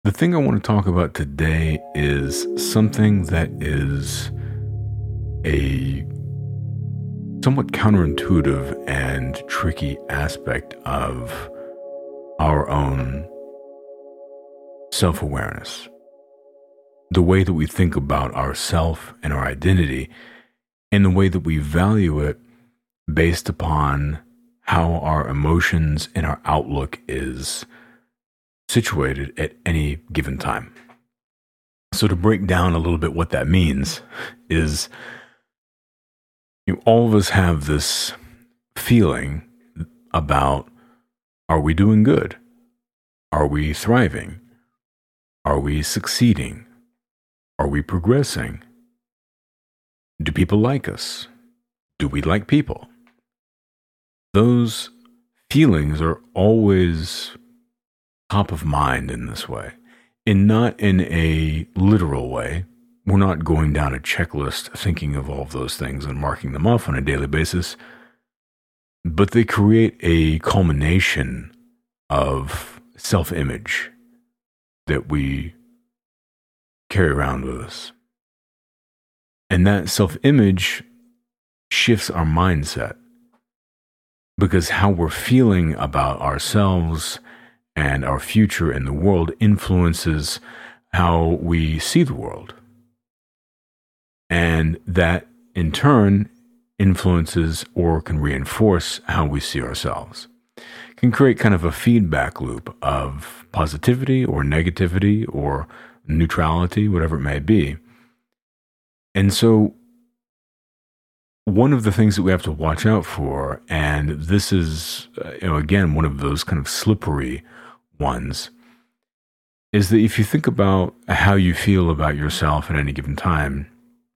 The thing I want to talk about today is something that is a somewhat counterintuitive and tricky aspect of our own self-awareness. The way that we think about ourself and our identity, and the way that we value it based upon how our emotions and our outlook is situated at any given time. So to break down a little bit what that means is, all of us have this feeling about, are we doing good? Are we thriving? Are we succeeding? Are we progressing? Do people like us? Do we like people? Those feelings are always top of mind in this way, and not in a literal way. We're not going down a checklist thinking of all of those things and marking them off on a daily basis, but they create a culmination of self-image that we carry around with us. And that self-image shifts our mindset, because how we're feeling about ourselves and our future in the world influences how we see the world. And that, in turn, influences or can reinforce how we see ourselves. It can create kind of a feedback loop of positivity or negativity or neutrality, whatever it may be. And so, one of the things that we have to watch out for, and this is, again, one of those kind of slippery ones, is that if you think about how you feel about yourself at any given time,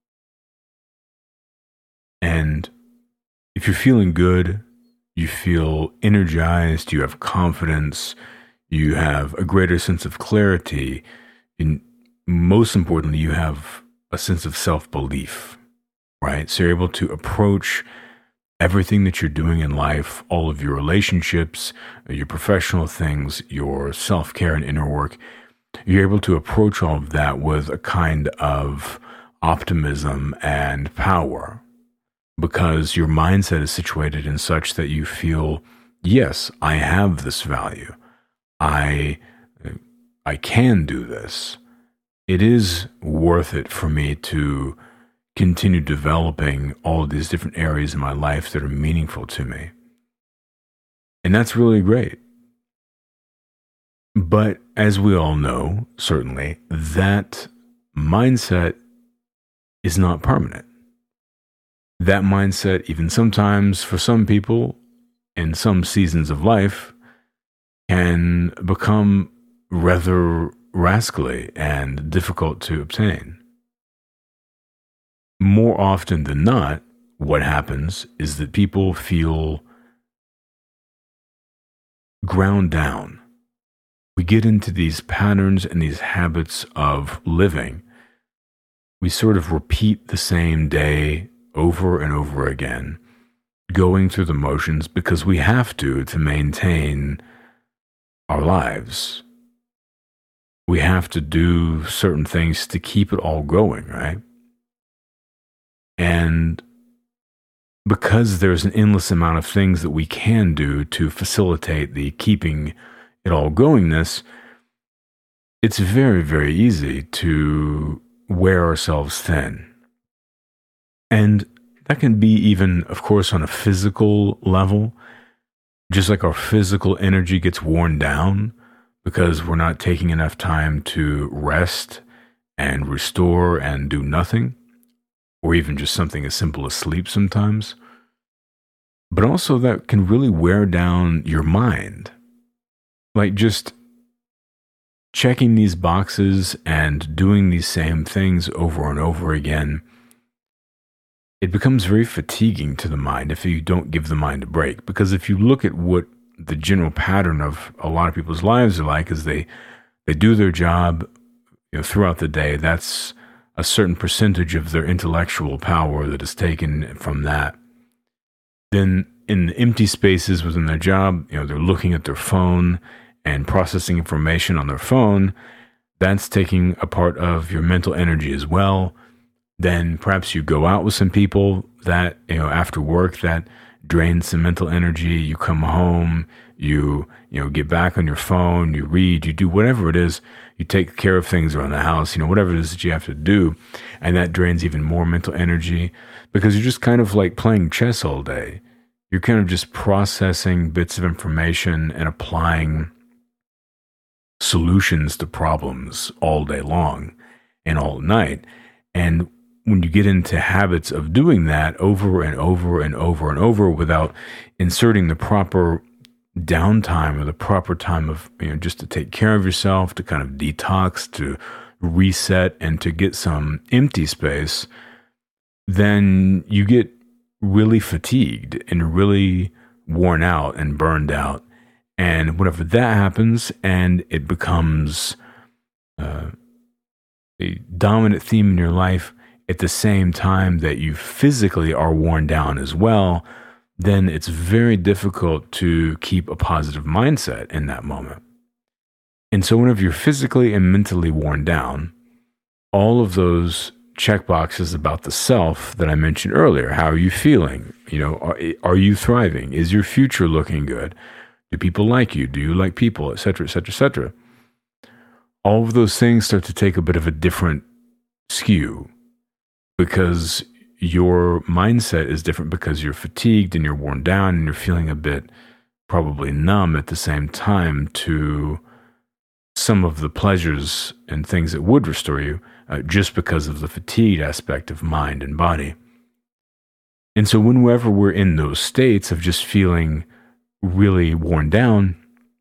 and if you're feeling good, you feel energized, you have confidence, you have a greater sense of clarity, and most importantly, you have a sense of self-belief, right? So you're able to approach everything that you're doing in life, all of your relationships, your professional things, your self-care and inner work, you're able to approach all of that with a kind of optimism and power, because your mindset is situated in such that you feel, yes, I have this value. I can do this. It is worth it for me to continue developing all of these different areas in my life that are meaningful to me. And that's really great. But as we all know, certainly, that mindset is not permanent. That mindset, even sometimes for some people in some seasons of life, can become rather rascally and difficult to obtain. More often than not, what happens is that people feel ground down. We get into these patterns and these habits of living. We sort of repeat the same day over and over again, going through the motions because we have to maintain our lives. We have to do certain things to keep it all going, right? And because there's an endless amount of things that we can do to facilitate the keeping it all goingness, it's very, very easy to wear ourselves thin. And that can be even, of course, on a physical level, just like our physical energy gets worn down because we're not taking enough time to rest and restore and do nothing, or even just something as simple as sleep sometimes. But also that can really wear down your mind. Like just checking these boxes and doing these same things over and over again, it becomes very fatiguing to the mind if you don't give the mind a break. Because if you look at what the general pattern of a lot of people's lives are like, is they do their job, throughout the day. That's a certain percentage of their intellectual power that is taken from that. Then in the empty spaces within their job, they're looking at their phone and processing information on their phone. That's taking a part of your mental energy as well. Then perhaps you go out with some people that, after work, that drains some mental energy. You come home, you get back on your phone, you read, you do whatever it is, you take care of things around the house, whatever it is that you have to do. And that drains even more mental energy because you're just kind of like playing chess all day. You're kind of just processing bits of information and applying solutions to problems all day long and all night. And when you get into habits of doing that over and over and over and over without inserting the proper downtime or the proper time of, just to take care of yourself, to kind of detox, to reset, and to get some empty space, then you get really fatigued and really worn out and burned out. And whenever that happens and it becomes a dominant theme in your life at the same time that you physically are worn down as well, then it's very difficult to keep a positive mindset in that moment. And so whenever you're physically and mentally worn down, all of those checkboxes about the self that I mentioned earlier, how are you feeling? Are you thriving? Is your future looking good? Do people like you? Do you like people? Et cetera, et cetera, et cetera. All of those things start to take a bit of a different skew because your mindset is different because you're fatigued and you're worn down and you're feeling a bit probably numb at the same time to some of the pleasures and things that would restore you just because of the fatigue aspect of mind and body. And so whenever we're in those states of just feeling really worn down,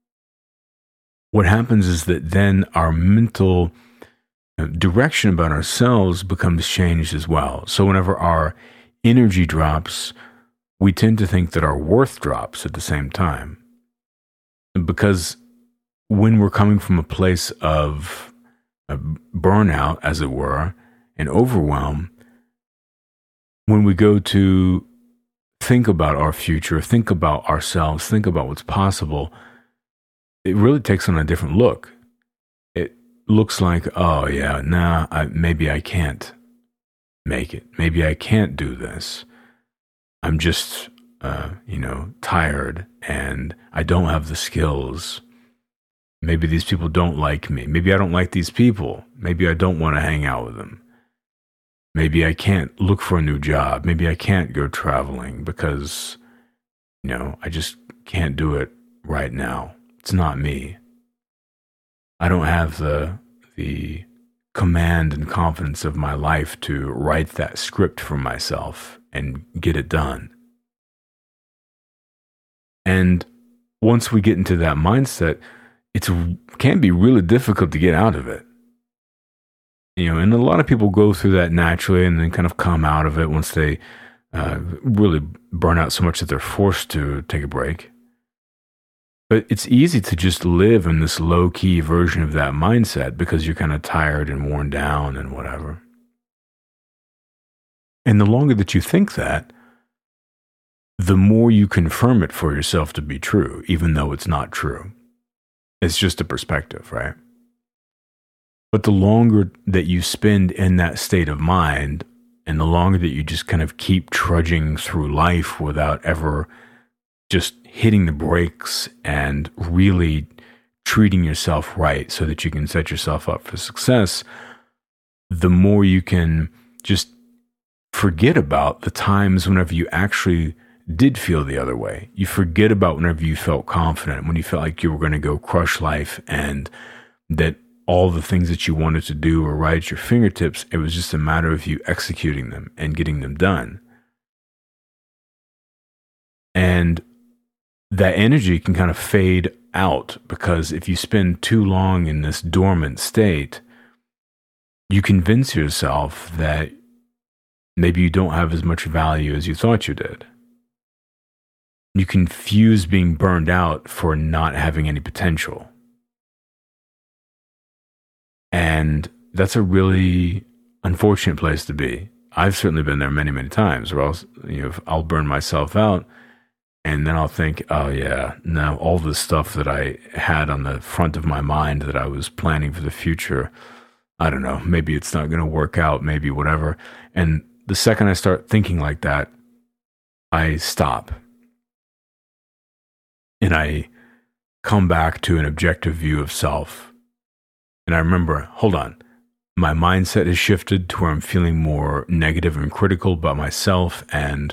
what happens is that then our mental direction about ourselves becomes changed as well. So whenever our energy drops, we tend to think that our worth drops at the same time. Because when we're coming from a place of burnout, as it were, and overwhelm, when we go to think about our future, think about ourselves, think about what's possible, it really takes on a different look. It looks like, maybe I can't make it. Maybe I can't do this. I'm just, tired and I don't have the skills. Maybe these people don't like me. Maybe I don't like these people. Maybe I don't want to hang out with them. Maybe I can't look for a new job. Maybe I can't go traveling because, I just can't do it right now. It's not me. I don't have the command and confidence of my life to write that script for myself and get it done. And once we get into that mindset, it can be really difficult to get out of it. And a lot of people go through that naturally and then kind of come out of it once they really burn out so much that they're forced to take a break. But it's easy to just live in this low-key version of that mindset because you're kind of tired and worn down and whatever. And the longer that you think that, the more you confirm it for yourself to be true, even though it's not true. It's just a perspective, right? But the longer that you spend in that state of mind, and the longer that you just kind of keep trudging through life without ever just hitting the brakes and really treating yourself right so that you can set yourself up for success, the more you can just forget about the times whenever you actually did feel the other way. You forget about whenever you felt confident, when you felt like you were going to go crush life and that all the things that you wanted to do were right at your fingertips. It was just a matter of you executing them and getting them done. And that energy can kind of fade out because if you spend too long in this dormant state, you convince yourself that maybe you don't have as much value as you thought you did. You confuse being burned out for not having any potential. And that's a really unfortunate place to be. I've certainly been there many, many times where I'll burn myself out And then I'll think, oh yeah, now all this stuff that I had on the front of my mind that I was planning for the future, I don't know, maybe it's not going to work out, maybe whatever. And the second I start thinking like that, I stop and I come back to an objective view of self. And I remember, hold on, my mindset has shifted to where I'm feeling more negative and critical about myself, and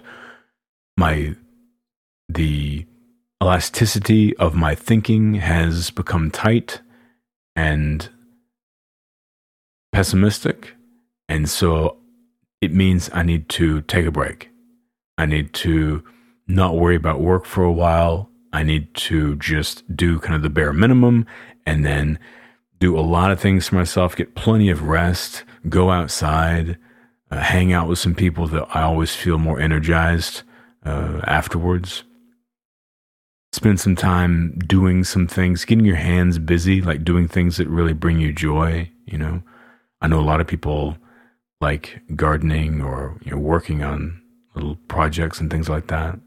the elasticity of my thinking has become tight and pessimistic. And so it means I need to take a break. I need to not worry about work for a while. I need to just do kind of the bare minimum and then do a lot of things for myself, get plenty of rest, go outside, hang out with some people that I always feel more energized afterwards. Spend some time doing some things, getting your hands busy, like doing things that really bring you joy. You know, I know a lot of people like gardening or, you know, working on little projects and things like that.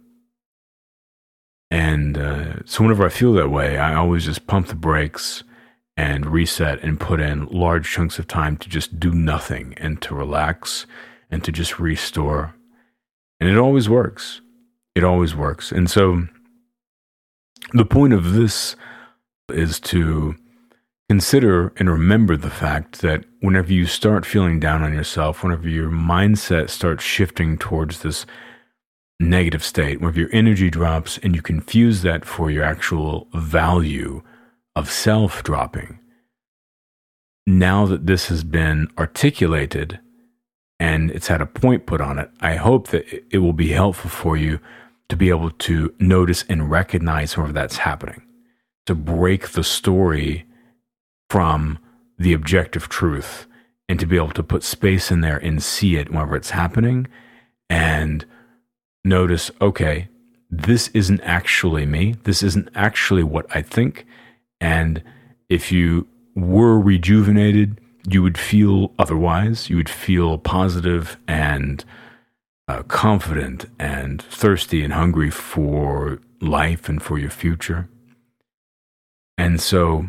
And so whenever I feel that way, I always just pump the brakes and reset and put in large chunks of time to just do nothing and to relax and to just restore. And it always works. It always works. And so the point of this is to consider and remember the fact that whenever you start feeling down on yourself, whenever your mindset starts shifting towards this negative state, whenever your energy drops and you confuse that for your actual value of self dropping, now that this has been articulated and it's had a point put on it, I hope that it will be helpful for you to be able to notice and recognize whenever that's happening, to break the story from the objective truth and to be able to put space in there and see it whenever it's happening and notice, okay, this isn't actually me. This isn't actually what I think. And if you were rejuvenated, you would feel otherwise. You would feel positive and confident and thirsty and hungry for life and for your future. And so,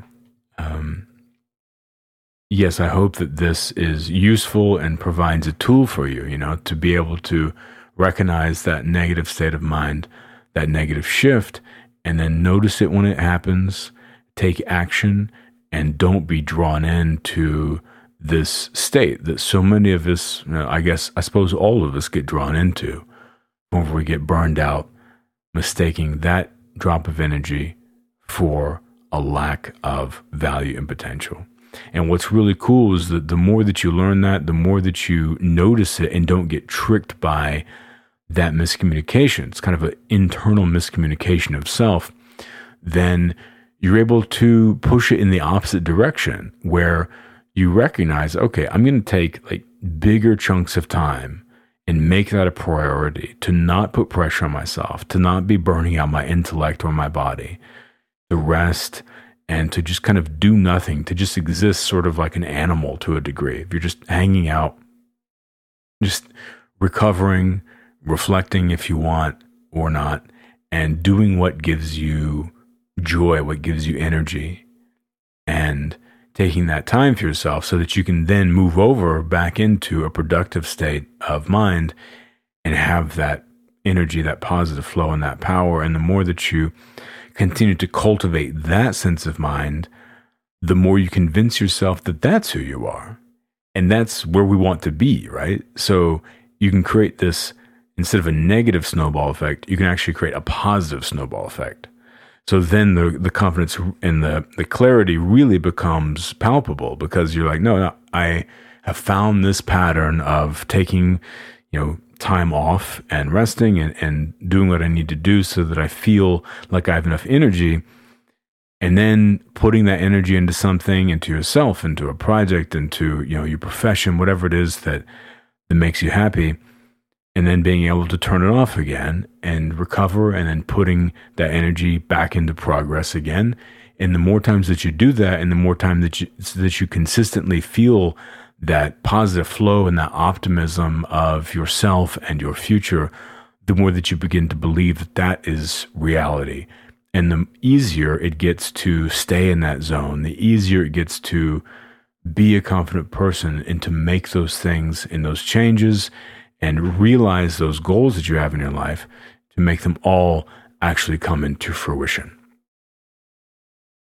yes, I hope that this is useful and provides a tool for you, you know, to be able to recognize that negative state of mind, that negative shift, and then notice it when it happens, take action, and don't be drawn into this state that so many of us, I suppose all of us get drawn into whenever we get burned out, mistaking that drop of energy for a lack of value and potential. And what's really cool is that the more that you learn that, the more that you notice it and don't get tricked by that miscommunication, it's kind of an internal miscommunication of self, then you're able to push it in the opposite direction where you recognize, okay, I'm going to take like bigger chunks of time and make that a priority to not put pressure on myself, to not be burning out my intellect or my body, to rest and to just kind of do nothing, to just exist sort of like an animal to a degree. If you're just hanging out, just recovering, reflecting if you want or not, and doing what gives you joy, what gives you energy, and taking that time for yourself so that you can then move over back into a productive state of mind and have that energy, that positive flow and that power. And the more that you continue to cultivate that sense of mind, the more you convince yourself that that's who you are. And that's where we want to be, right? So you can create this, instead of a negative snowball effect, you can actually create a positive snowball effect. So then the confidence and the clarity really becomes palpable because you're like, no, I have found this pattern of taking, time off and resting and doing what I need to do so that I feel like I have enough energy, and then putting that energy into something, into yourself, into a project, into, your profession, whatever it is that makes you happy. And then being able to turn it off again and recover, and then putting that energy back into progress again. And the more times that you do that, and the more time that you consistently feel that positive flow and that optimism of yourself and your future, the more that you begin to believe that that is reality. And the easier it gets to stay in that zone, the easier it gets to be a confident person and to make those things and those changes and realize those goals that you have in your life, to make them all actually come into fruition.